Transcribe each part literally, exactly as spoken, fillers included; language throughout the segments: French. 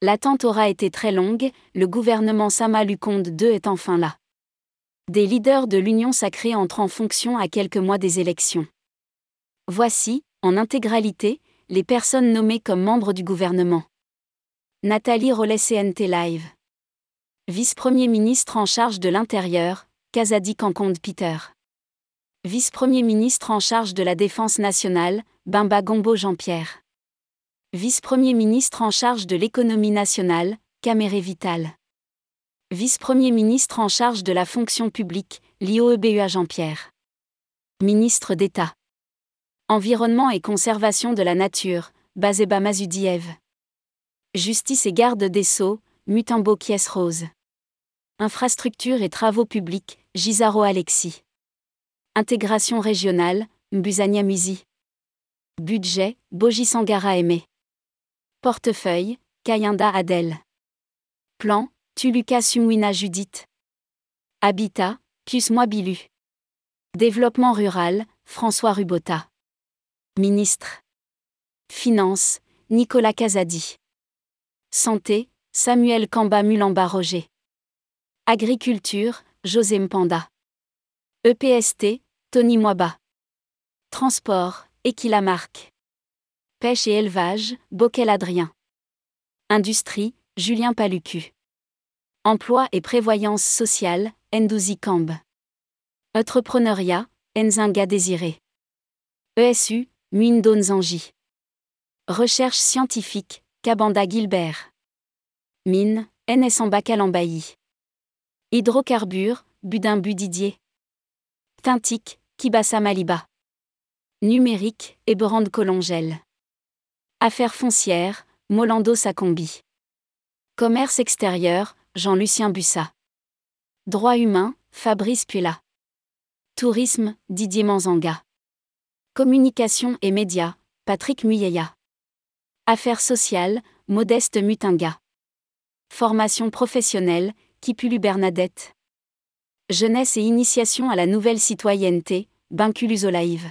L'attente aura été très longue, le gouvernement Sama Lukonde deux est enfin là. Des leaders de l'Union sacrée entrent en fonction à quelques mois des élections. Voici, en intégralité, les personnes nommées comme membres du gouvernement. Nathalie Rollet-C N T Live. Vice-premier ministre en charge de l'Intérieur, Kazadi Kankonde Peter. Vice-premier ministre en charge de la Défense nationale, Bemba Gombo Jean-Pierre. Vice-premier ministre en charge de l'économie nationale, Kaméré Vital. Vice-premier ministre en charge de la fonction publique, Lioebua Jean-Pierre. Ministre d'État. Environnement et conservation de la nature, Bazeba Mazudiev. Justice et garde des Sceaux, Mutambo Kies Rose. Infrastructure et travaux publics, Gisaro Alexis. Intégration régionale, Mbuzania Musi. Budget, Boji Sangara Aimé. Portefeuille, Kayinda Adel. Plan, Tuluka Sumwina Judith. Habitat, Pius Moibilu. Développement rural, François Rubota. Ministre. Finances, Nicolas Kazadi. Santé, Samuel Kamba Mulamba Roger. Agriculture, José Mpanda. E P S T, Tony Mwaba. Transport, Ekila Marc. Pêche et élevage, Bokel Adrien. Industrie, Julien Palucu. Emploi et prévoyance sociale, Ndouzi Kamb. Entrepreneuriat, Nzinga Désiré. E S U, Muindo Nzanji. Recherche scientifique, Kabanda Gilbert. Mine, N S Mbakalambayi. Hydrocarbures, Budimbu Didier. Tintique, Kibassa Maliba. Numérique, Eberand Colongel. Affaires foncières, Molando Sakombi. Commerce extérieur, Jean-Lucien Bussa. Droits humains, Fabrice Puella. Tourisme, Didier Manzanga. Communication et médias, Patrick Muyeya. Affaires sociales, Modeste Mutinga. Formation professionnelle, Kipulu Bernadette. Jeunesse et initiation à la nouvelle citoyenneté, Binkulu Olaïve.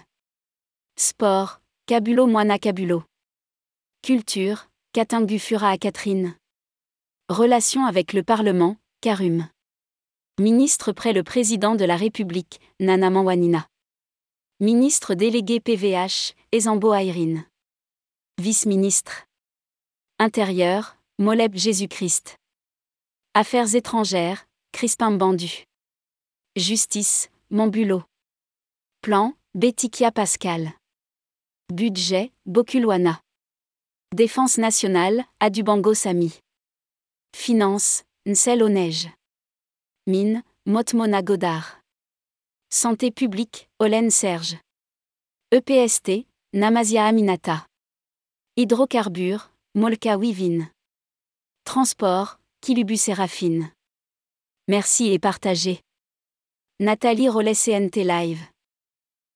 Sport, Kabulo Moana Kabulo. Culture, Katingu Fura à Catherine. Relations avec le Parlement, Karum. Ministre près le Président de la République, Nana Manwanina. Ministre délégué P V H, Ezambo Ayrine. Vice-ministre. Intérieur, Moleb Jésus-Christ. Affaires étrangères, Crispin Bandu. Justice, Montbulot. Plan, Betikia Pascal. Budget, Bokulwana. Défense nationale, Adubango Sami. Finance, Nsel Onej. Mine, Motmona Godard. Santé publique, Olen Serge. E P S T, Namazia Aminata. Hydrocarbures, Molka Wivin. Transport, Kilubu Séraphine. Merci et partagez. Nathalie Rollet-C N T Live.